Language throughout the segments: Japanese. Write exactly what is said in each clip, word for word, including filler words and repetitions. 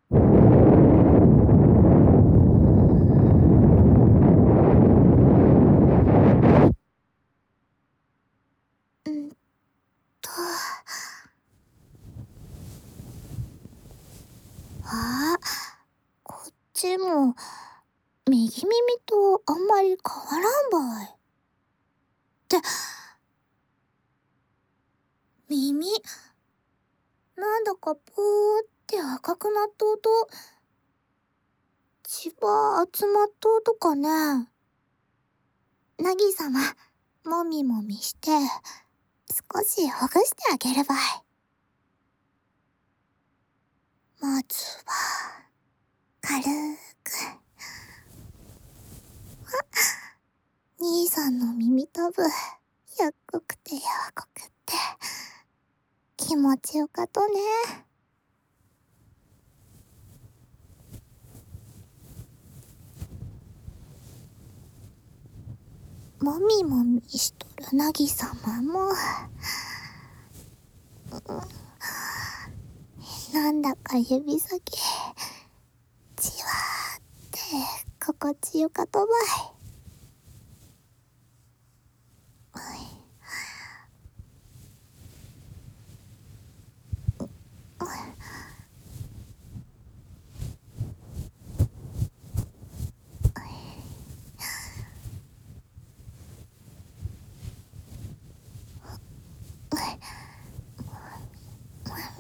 んとあ、こっちも右耳とあんまり変わらんばい。って、耳、なんだかぽーって赤くなっとうと、血ば集まっとうとかね。なぎさま、もみもみして、少しほぐしてあげるばい。まずは、軽く。あ、兄さんの耳たぶ、やっこくてやわこくって、気持ちよかとね。もみもみしとるなぎさまも、なんだか指先、じわーって心地よかとばい。もみ、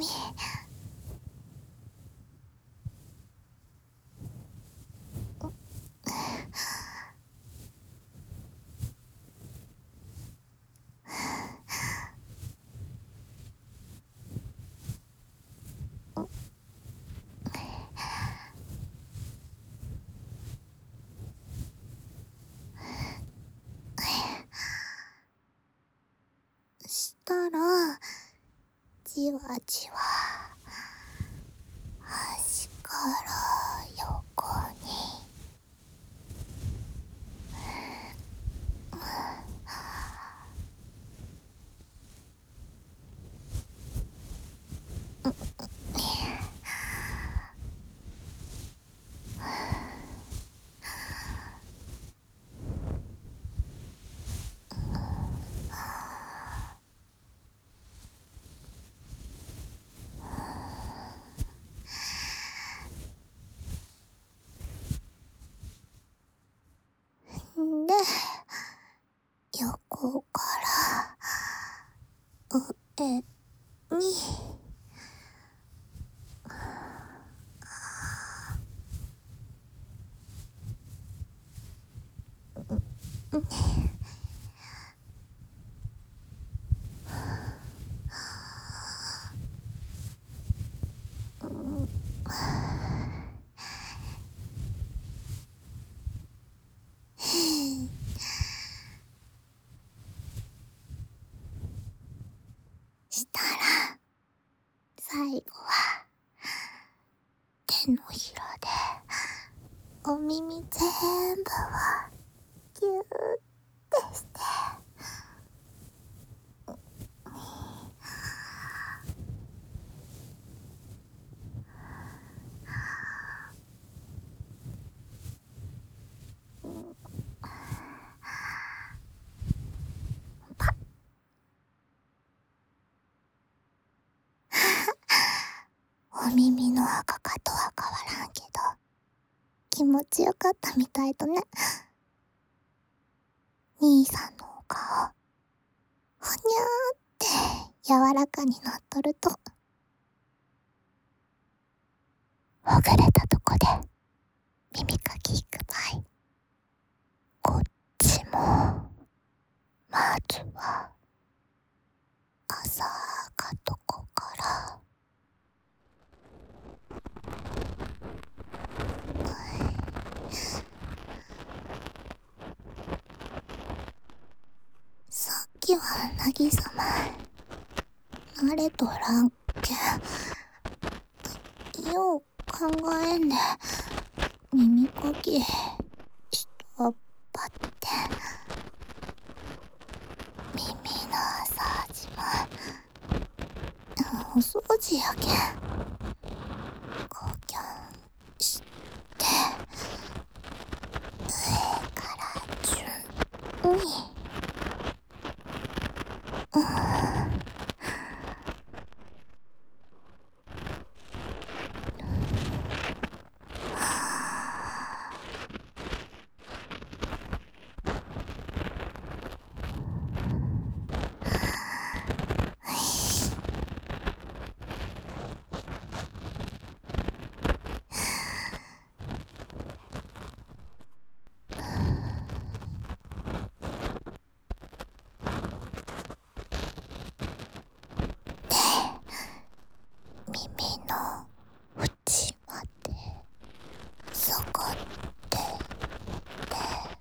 したら、じわじわ、端から横に。で、横から上に。したら、最後は、手のひらで、お耳ぜーんぶを、ぎゅーってして、パッ。お耳の赤かとは変わらんけど、気持ちよかったみたいとね。兄さんのお顔、ほにゃーって柔らかになっとると、ほぐれたとこで耳かきいくばい。こっちも、まずは、浅かとこから。さっきはなぎさま、慣れとらんけん、よう考えんで、耳かきしたばって、耳の掃除も、お掃除やけん、こうきゃん耳の内まで下がってて、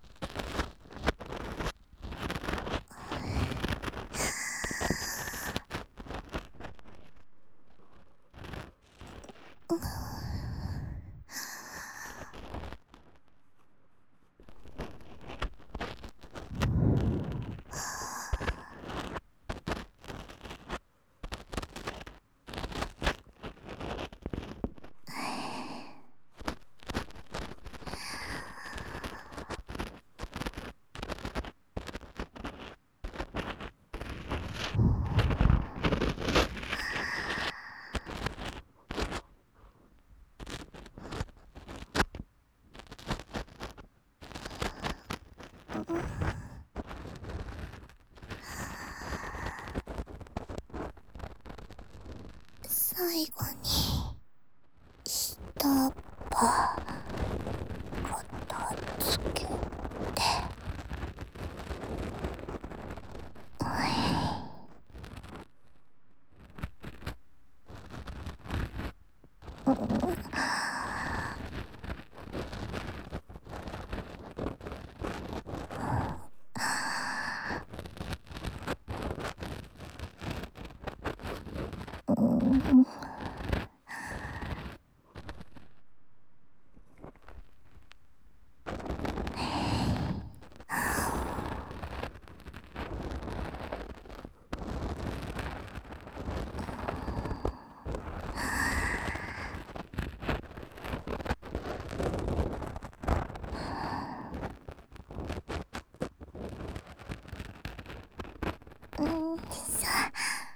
最後に下ば片付けて、うんさ、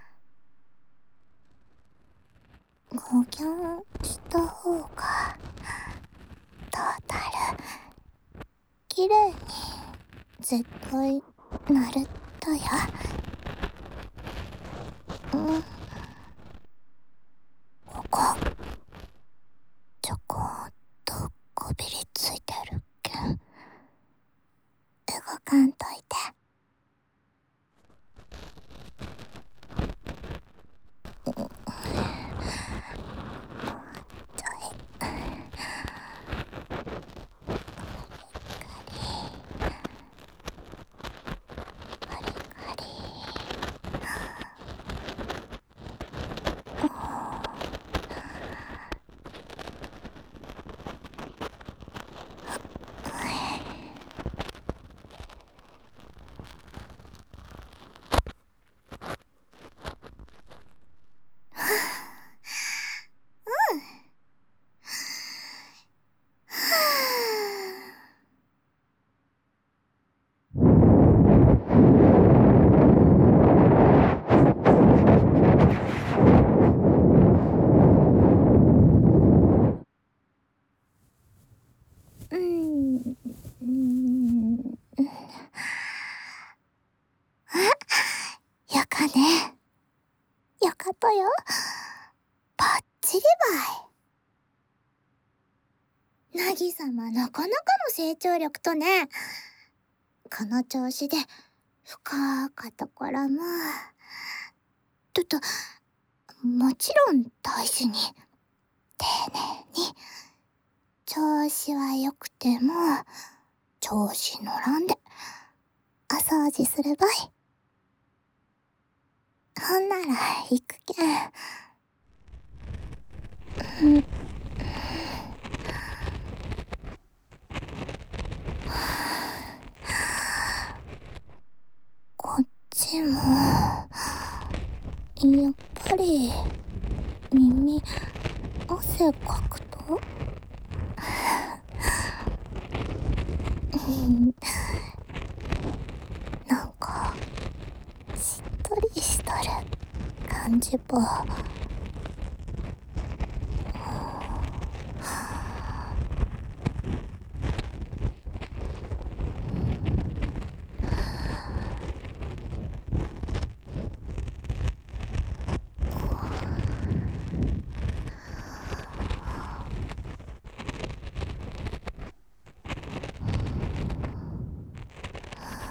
ごぎょんした方がトータルきれいに絶対なるだよ。うん、ここちょこっとこびりついてるけん動かんといて。ちょいカリカリうん、うん、あ、よかね。よかとよ。ばっちりばい。なぎさまなかなかの成長力とね。この調子で深かところもとともちろん大事に丁寧に、調子は良くても調子乗らんでお掃除するばい。ほんなら行くけん。うん、こっちもやっぱり耳汗かくとなんかしっとりしとる感じば。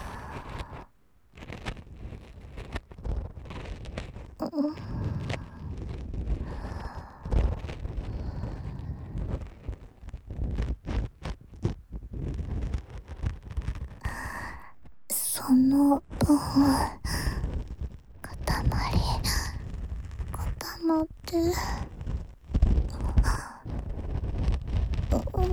うんこの分固まり固まってうん。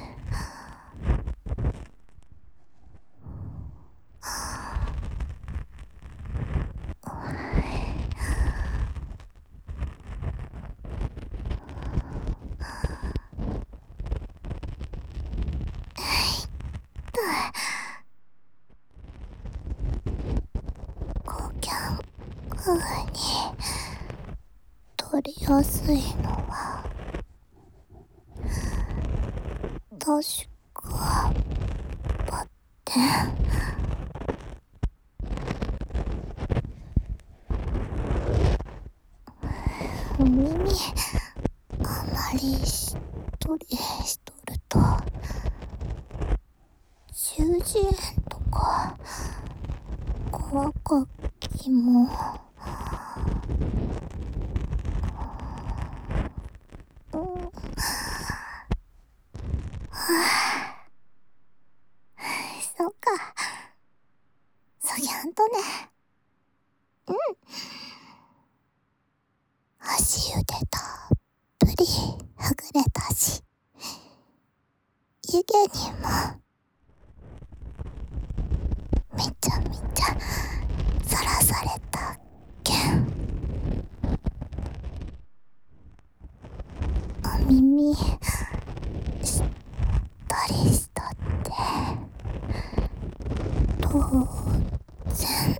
こうきゃん風に取りやすいのは確かバッテン。耳あまりしっとりしとると中耳炎とか怖かきもうん。そうか、そぎゃんとね。うん。足湯でたっぷりはぐれたし、湯気にもめちゃめちゃさらされたけん。お耳しっとりしとって当然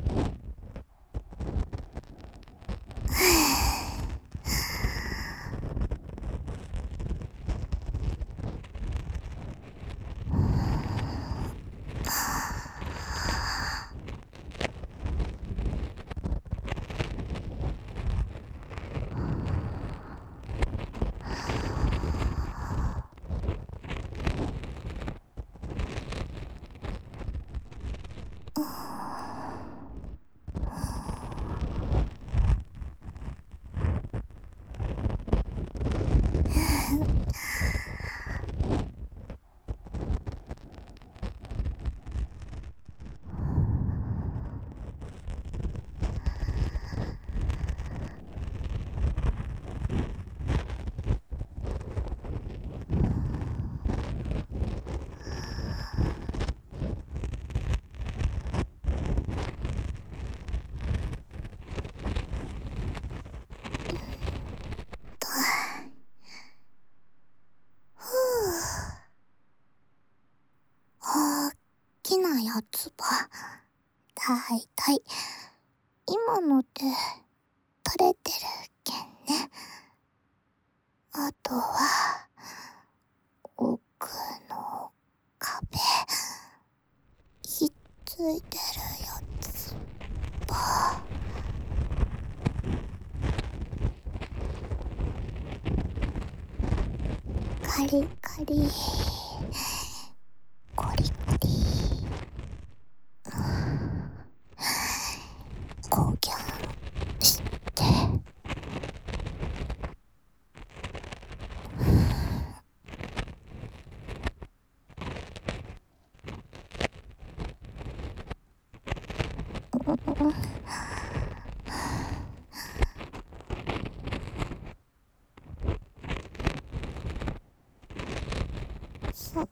大きなやつはだいたい今ので取れてるけんね。あとは奥の壁ひっついてるやつばカリカリコリコリこぎゃんしてそ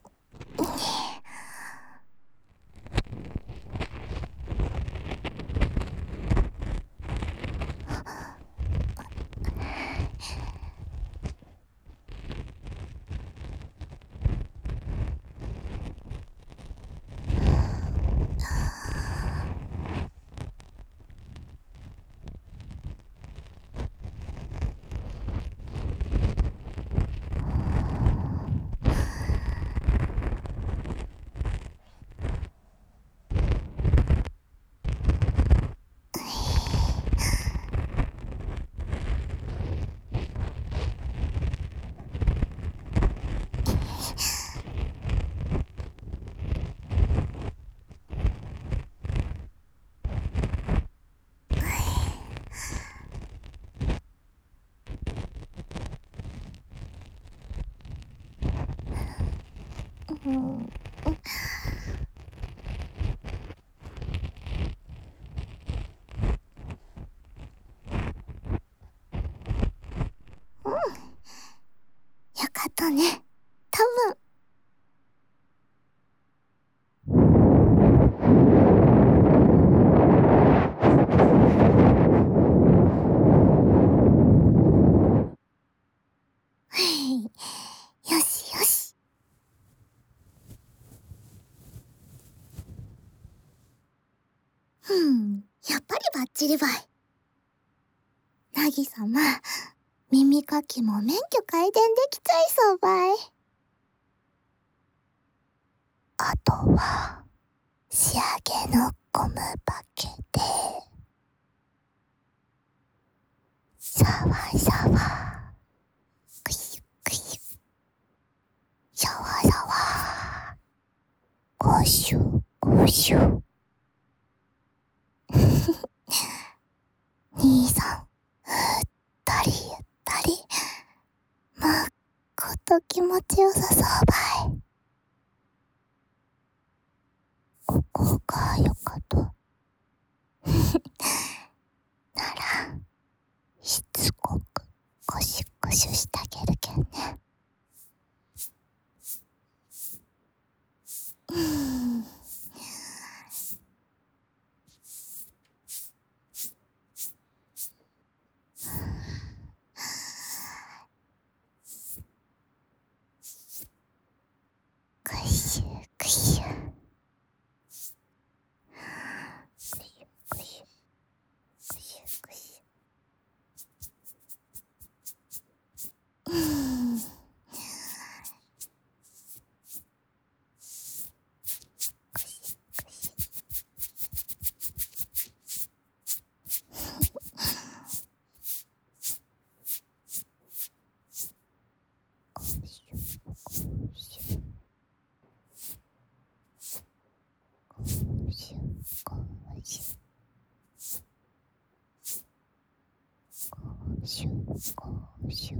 うん走りばい。なぎさま、耳かきも免許改伝できちゃいそうばい。あとは、仕上げのゴムバケで、シャワシャワー、クシュクシュ、シャワシャワー、ゴシュゴシュ。兄さん、うったりゆったり、まっこと気持ちよさそうばい。ここがよかと。なら、しつこくゴシゴシしてあげるけんね。うーん。ぐしゅぐしゅ。ぐしゅぐしゅ。ぐしゅぐしゅ。うーん。ぐしゅぐしゅ。ごしゅごしゅ。ごしゅごしゅ。ごしゅごしゅ。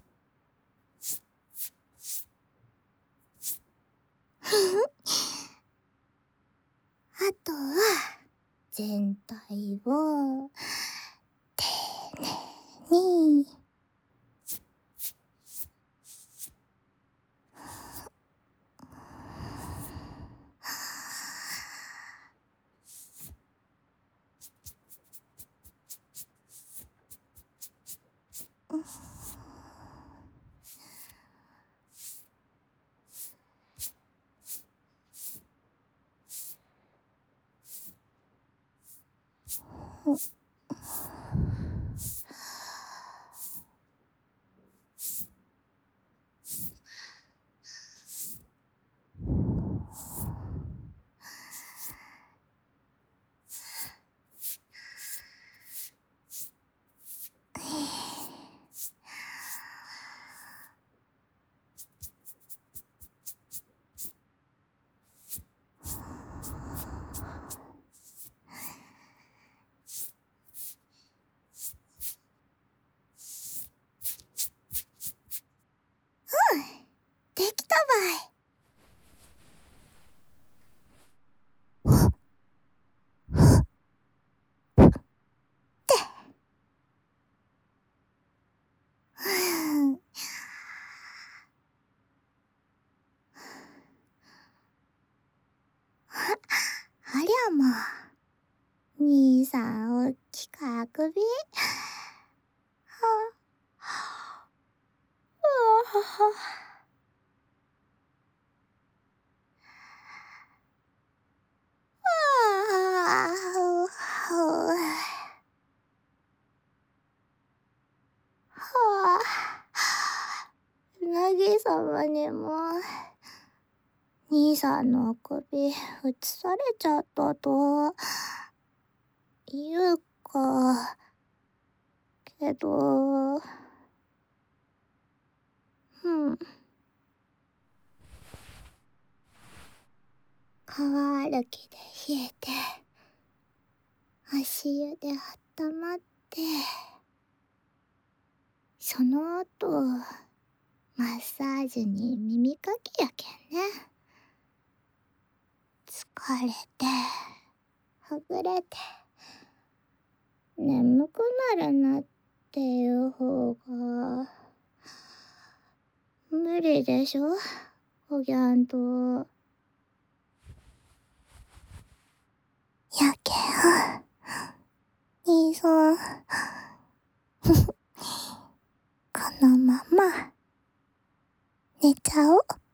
あとは、全体を、丁寧に、できたばい。ありゃまあ。兄さん、おっきくあくび。はあ、はあ、はあ、なぎさまにも、兄さんのあくび、移されちゃったと、いうか、けど、うん。川歩きで冷えて、足湯であったまって、その後、マッサージに耳かきやけんね。疲れて、はぐれて、眠くなるなっていう方が、無理でしょ、おぎゃんと。やけん、兄さん、このまま、寝ちゃおう。